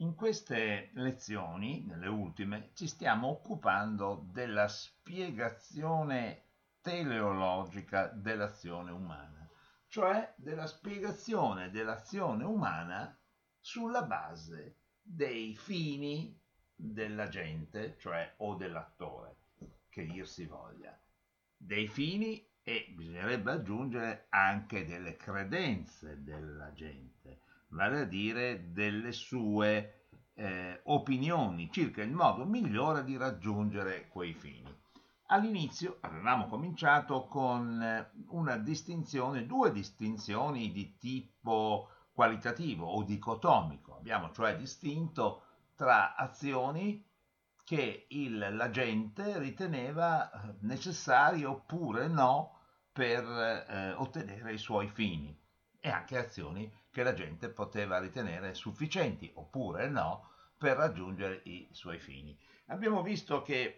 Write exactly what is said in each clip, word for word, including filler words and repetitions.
In queste lezioni, nelle ultime, ci stiamo occupando della spiegazione teleologica dell'azione umana, cioè della spiegazione dell'azione umana sulla base dei fini dell'agente, cioè o dell'attore, che dir si voglia, dei fini e bisognerebbe aggiungere anche delle credenze dell'agente, vale a dire delle sue eh, opinioni circa il modo migliore di raggiungere quei fini. All'inizio avevamo cominciato con eh, una distinzione, due distinzioni di tipo qualitativo o dicotomico. Abbiamo cioè distinto tra azioni che il, l'agente riteneva eh, necessarie oppure no per eh, ottenere i suoi fini e anche azioni che la gente poteva ritenere sufficienti oppure no per raggiungere i suoi fini. Abbiamo visto che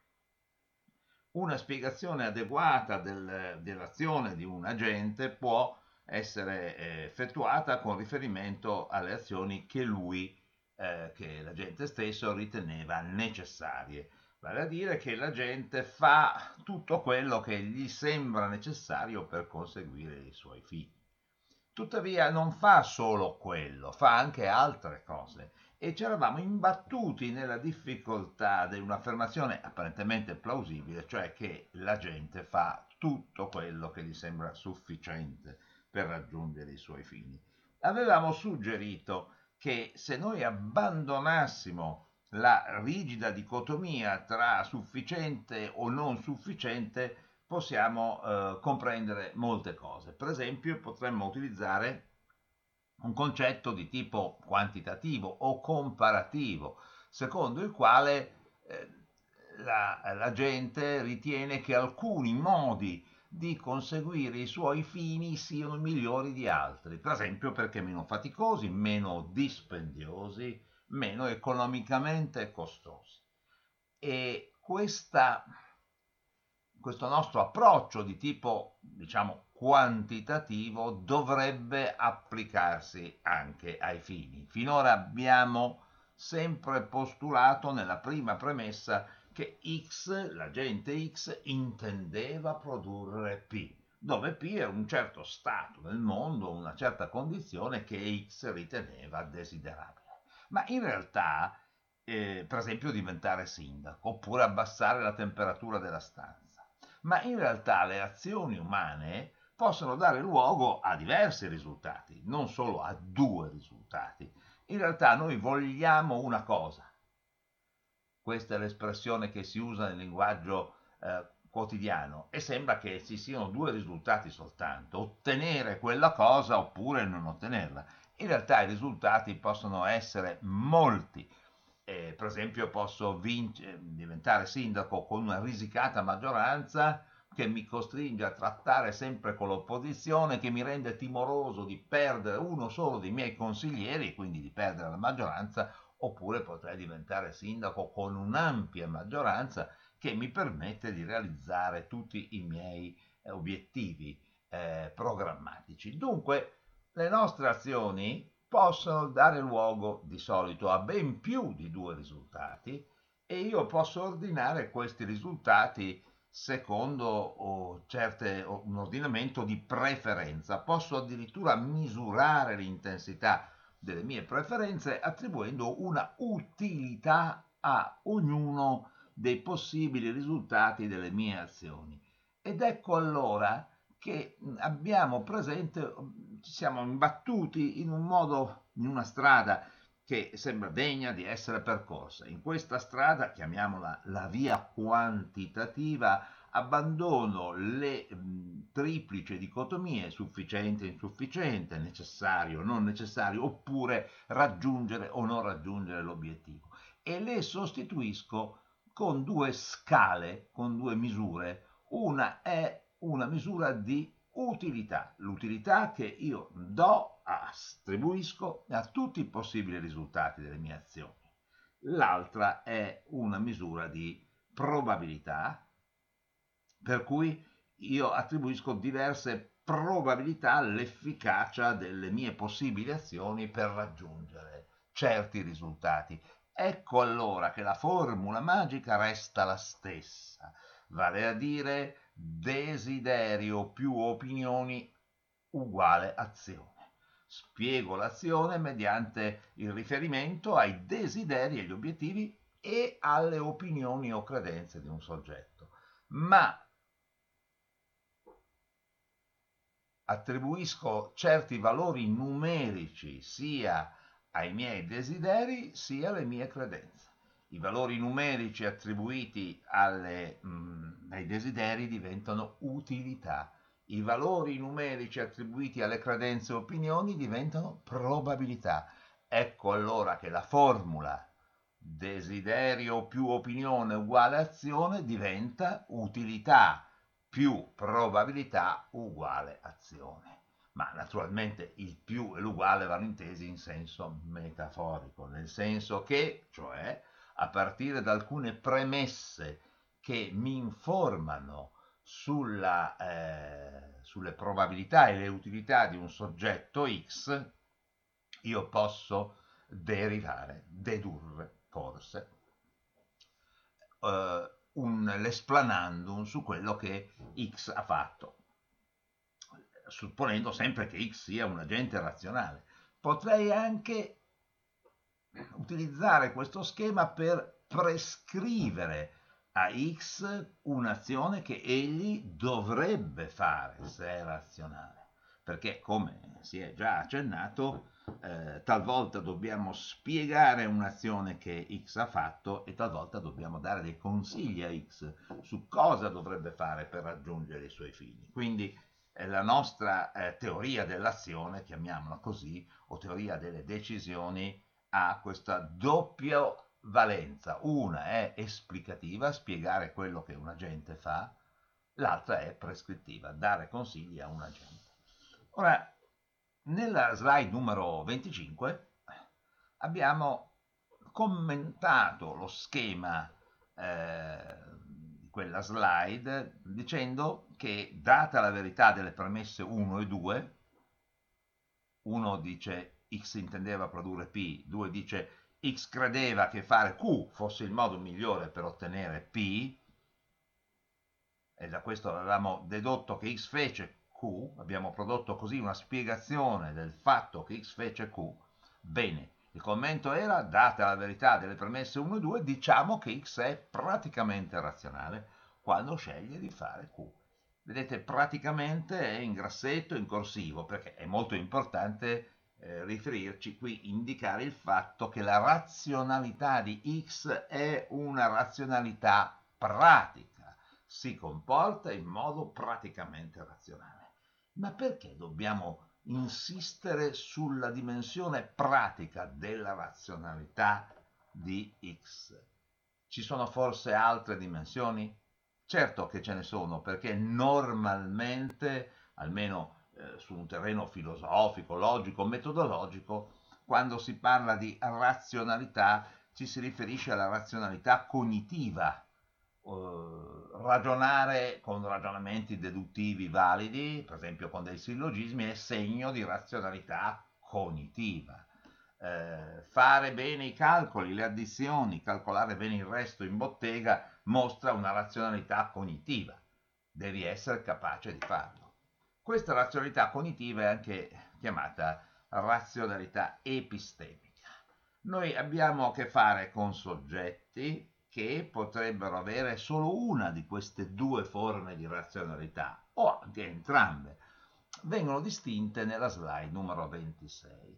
una spiegazione adeguata del, dell'azione di un agente può essere eh, effettuata con riferimento alle azioni che lui, eh, che l'agente stesso riteneva necessarie. Vale a dire che l'agente fa tutto quello che gli sembra necessario per conseguire i suoi fini. Tuttavia non fa solo quello, fa anche altre cose e ci eravamo imbattuti nella difficoltà di un'affermazione apparentemente plausibile, cioè che la gente fa tutto quello che gli sembra sufficiente per raggiungere i suoi fini. Avevamo suggerito che se noi abbandonassimo la rigida dicotomia tra sufficiente o non sufficiente, possiamo eh, comprendere molte cose. Per esempio, potremmo utilizzare un concetto di tipo quantitativo o comparativo, secondo il quale eh, la, la gente ritiene che alcuni modi di conseguire i suoi fini siano migliori di altri, per esempio perché meno faticosi, meno dispendiosi, meno economicamente costosi. E questa, questo nostro approccio di tipo, diciamo, quantitativo dovrebbe applicarsi anche ai fini. Finora abbiamo sempre postulato nella prima premessa che X, l'agente X, intendeva produrre P, dove P è un certo stato nel mondo, una certa condizione che X riteneva desiderabile. Ma in realtà, eh, per esempio, diventare sindaco oppure abbassare la temperatura della stanza. Ma in realtà le azioni umane possono dare luogo a diversi risultati, non solo a due risultati. In realtà noi vogliamo una cosa. Questa è l'espressione che si usa nel linguaggio eh, quotidiano e sembra che ci siano due risultati soltanto, ottenere quella cosa oppure non ottenerla. In realtà i risultati possono essere molti. Eh, per esempio posso vinc- diventare sindaco con una risicata maggioranza che mi costringe a trattare sempre con l'opposizione, che mi rende timoroso di perdere uno solo dei miei consiglieri e quindi di perdere la maggioranza, oppure potrei diventare sindaco con un'ampia maggioranza che mi permette di realizzare tutti i miei eh, obiettivi eh, programmatici. Dunque, le nostre azioni possono dare luogo di solito a ben più di due risultati e io posso ordinare questi risultati secondo oh, certe, oh, un ordinamento di preferenza. Posso addirittura misurare l'intensità delle mie preferenze attribuendo una utilità a ognuno dei possibili risultati delle mie azioni. Ed ecco allora che abbiamo presente, ci siamo imbattuti in un modo, in una strada che sembra degna di essere percorsa. In questa strada, chiamiamola la via quantitativa, abbandono le mh, triplici dicotomie sufficiente, insufficiente, necessario, non necessario, oppure raggiungere o non raggiungere l'obiettivo e le sostituisco con due scale, con due misure. Una è una misura di utilità, l'utilità che io do, attribuisco a tutti i possibili risultati delle mie azioni. L'altra è una misura di probabilità, per cui io attribuisco diverse probabilità all'efficacia delle mie possibili azioni per raggiungere certi risultati. Ecco allora che la formula magica resta la stessa, vale a dire desiderio più opinioni uguale azione. Spiego l'azione mediante il riferimento ai desideri, agli obiettivi e alle opinioni o credenze di un soggetto. Ma attribuisco certi valori numerici sia ai miei desideri sia alle mie credenze. I valori numerici attribuiti alle, mh, ai desideri diventano utilità. I valori numerici attribuiti alle credenze e opinioni diventano probabilità. Ecco allora che la formula desiderio più opinione uguale azione diventa utilità più probabilità uguale azione. Ma naturalmente il più e l'uguale vanno intesi in senso metaforico, nel senso che, cioè, a partire da alcune premesse che mi informano sulla, eh, sulle probabilità e le utilità di un soggetto X, io posso derivare, dedurre, forse, eh, un, l'esplanandum su quello che X ha fatto, supponendo sempre che X sia un agente razionale. Potrei anche utilizzare questo schema per prescrivere a X un'azione che egli dovrebbe fare se è razionale. Perché, come si è già accennato, eh, talvolta dobbiamo spiegare un'azione che X ha fatto e talvolta dobbiamo dare dei consigli a X su cosa dovrebbe fare per raggiungere i suoi fini. Quindi eh, la nostra eh, teoria dell'azione, chiamiamola così, o teoria delle decisioni, ha questa doppia valenza. Una è esplicativa, spiegare quello che un agente fa, l'altra è prescrittiva, dare consigli a un agente. Ora, nella slide numero venticinque abbiamo commentato lo schema eh, di quella slide dicendo che, data la verità delle premesse uno e due, uno dice X intendeva produrre P, due dice X credeva che fare Q fosse il modo migliore per ottenere P, e da questo avevamo dedotto che X fece Q, abbiamo prodotto così una spiegazione del fatto che X fece Q. Bene, il commento era, data la verità delle premesse uno e due, diciamo che X è praticamente razionale quando sceglie di fare Q. Vedete, praticamente è in grassetto, in corsivo, perché è molto importante eh, riferirci qui, indicare il fatto che la razionalità di X è una razionalità pratica, si comporta in modo praticamente razionale. Ma perché dobbiamo insistere sulla dimensione pratica della razionalità di X? Ci sono forse altre dimensioni? Certo che ce ne sono, perché normalmente, almeno eh, su un terreno filosofico, logico, metodologico, quando si parla di razionalità ci si riferisce alla razionalità cognitiva, eh, ragionare con ragionamenti deduttivi validi, per esempio con dei sillogismi, è segno di razionalità cognitiva. Eh, fare bene i calcoli, le addizioni, calcolare bene il resto in bottega mostra una razionalità cognitiva. Devi essere capace di farlo. Questa razionalità cognitiva è anche chiamata razionalità epistemica. Noi abbiamo a che fare con soggetti che potrebbero avere solo una di queste due forme di razionalità, o anche entrambe. Vengono distinte nella slide numero ventisei,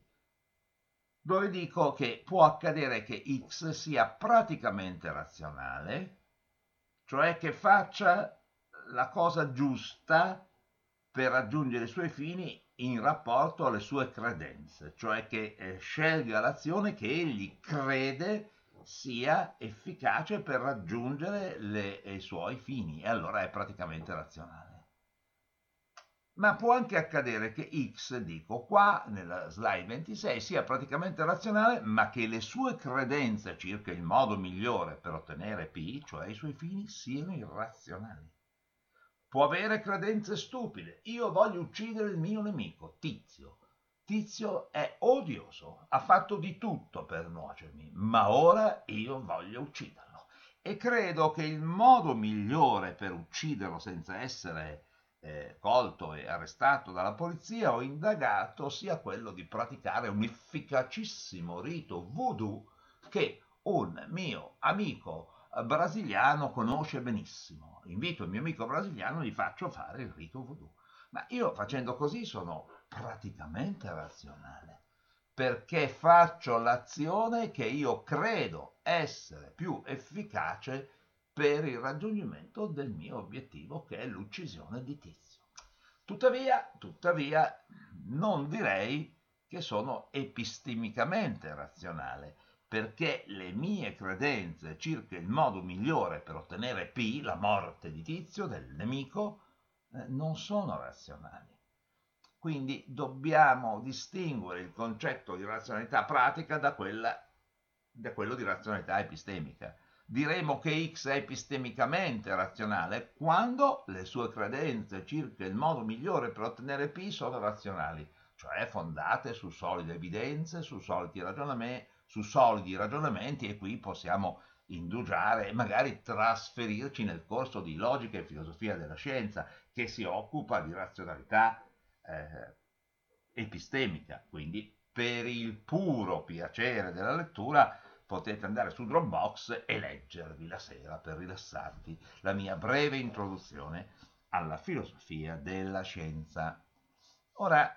dove dico che può accadere che X sia praticamente razionale, cioè che faccia la cosa giusta per raggiungere i suoi fini in rapporto alle sue credenze, cioè che eh, scelga l'azione che egli crede sia efficace per raggiungere le, i suoi fini, e allora è praticamente razionale. Ma può anche accadere che X, dico qua nella slide ventisei, sia praticamente razionale, ma che le sue credenze circa il modo migliore per ottenere P, cioè i suoi fini, siano irrazionali. Può avere credenze stupide. Io voglio uccidere il mio nemico, Tizio. Tizio è odioso, ha fatto di tutto per nuocermi, ma ora io voglio ucciderlo. E credo che il modo migliore per ucciderlo senza essere eh, colto e arrestato dalla polizia o indagato sia quello di praticare un efficacissimo rito voodoo che un mio amico brasiliano conosce benissimo. Invito il mio amico brasiliano e gli faccio fare il rito voodoo. Ma io facendo così sono praticamente razionale, perché faccio l'azione che io credo essere più efficace per il raggiungimento del mio obiettivo, che è l'uccisione di Tizio. Tuttavia, tuttavia, non direi che sono epistemicamente razionale, perché le mie credenze circa il modo migliore per ottenere P, la morte di Tizio, del nemico, eh, non sono razionali. Quindi dobbiamo distinguere il concetto di razionalità pratica da, quella, da quello di razionalità epistemica. Diremo che X è epistemicamente razionale quando le sue credenze circa il modo migliore per ottenere P sono razionali, cioè fondate su solide evidenze, su solidi ragionamenti, su solidi ragionamenti, e qui possiamo indugiare e magari trasferirci nel corso di logica e filosofia della scienza, che si occupa di razionalità eh, epistemica. Quindi per il puro piacere della lettura potete andare su Dropbox e leggervi la sera, per rilassarvi, la mia breve introduzione alla filosofia della scienza. Ora,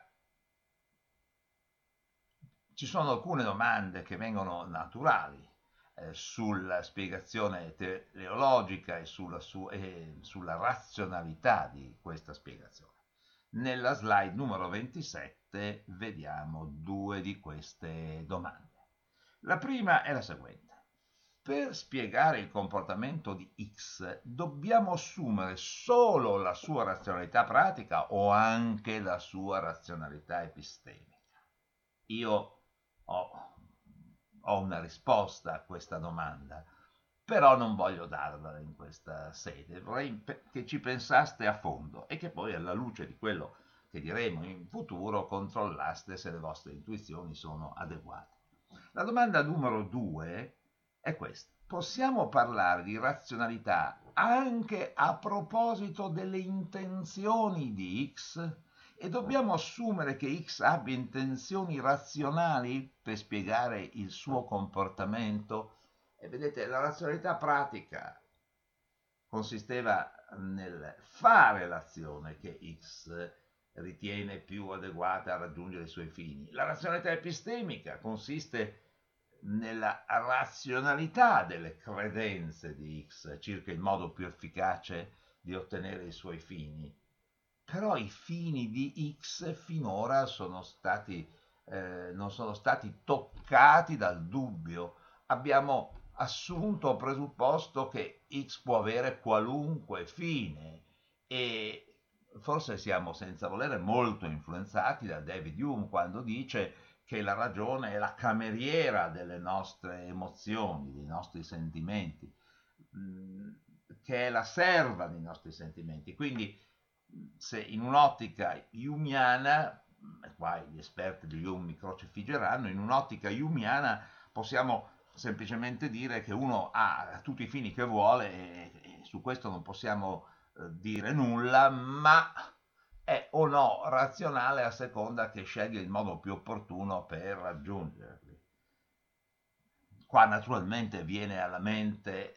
ci sono alcune domande che vengono naturali eh, sulla spiegazione teleologica e sulla, su- e sulla razionalità di questa spiegazione. Nella slide numero ventisette vediamo due di queste domande. La prima è la seguente. Per spiegare il comportamento di X dobbiamo assumere solo la sua razionalità pratica o anche la sua razionalità epistemica? Io ho, ho una risposta a questa domanda, però non voglio darvela in questa sede. Vorrei che ci pensaste a fondo e che poi, alla luce di quello che diremo in futuro, controllaste se le vostre intuizioni sono adeguate. La domanda numero due è questa. Possiamo parlare di razionalità anche a proposito delle intenzioni di X? E dobbiamo assumere che X abbia intenzioni razionali per spiegare il suo comportamento? E vedete, la razionalità pratica consisteva nel fare l'azione che X ritiene più adeguata a raggiungere i suoi fini. La razionalità epistemica consiste nella razionalità delle credenze di X circa il modo più efficace di ottenere i suoi fini. Però i fini di X finora sono stati, eh, non sono stati toccati dal dubbio. Abbiamo assunto o presupposto che X può avere qualunque fine, e forse siamo, senza volere, molto influenzati da David Hume quando dice che la ragione è la cameriera delle nostre emozioni, dei nostri sentimenti, che è la serva dei nostri sentimenti. Quindi, se in un'ottica humiana, e qua gli esperti di Hume mi crocifiggeranno, in un'ottica humiana possiamo semplicemente dire che uno ha tutti i fini che vuole, e, e su questo non possiamo eh, dire nulla, ma è o no razionale a seconda che sceglie il modo più opportuno per raggiungerli. Qua naturalmente viene alla mente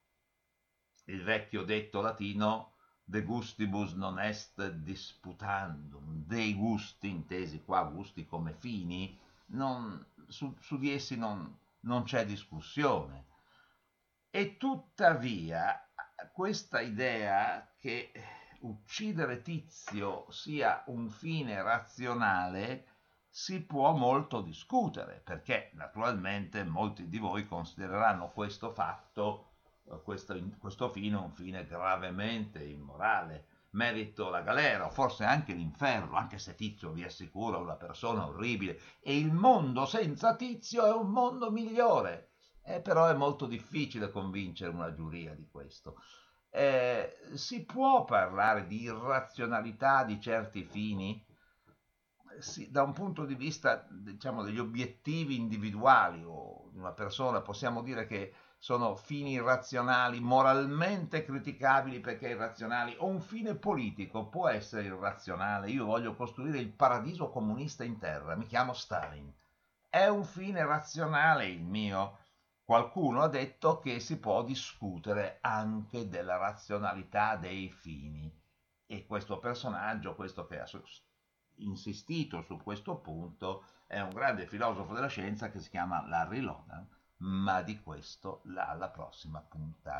il vecchio detto latino de gustibus non est disputandum, dei gusti, intesi qua gusti come fini, non, su, su di essi non, non c'è discussione. E tuttavia questa idea che uccidere Tizio sia un fine razionale si può molto discutere, perché naturalmente molti di voi considereranno questo fatto, questo, questo fine, un fine gravemente immorale, merito la galera o forse anche l'inferno, anche se Tizio, vi assicuro, è una persona orribile e il mondo senza Tizio è un mondo migliore. Eh, però è molto difficile convincere una giuria di questo. Eh, si può parlare di irrazionalità di certi fini? sì, da un punto di vista, diciamo, degli obiettivi individuali o di una persona, possiamo dire che sono fini irrazionali, moralmente criticabili perché irrazionali, o un fine politico può essere irrazionale. Io voglio costruire il paradiso comunista in terra, mi chiamo Stalin. È un fine razionale il mio? Qualcuno ha detto che si può discutere anche della razionalità dei fini. E questo personaggio, questo che ha insistito su questo punto, è un grande filosofo della scienza che si chiama Larry Logan, ma di questo alla prossima puntata.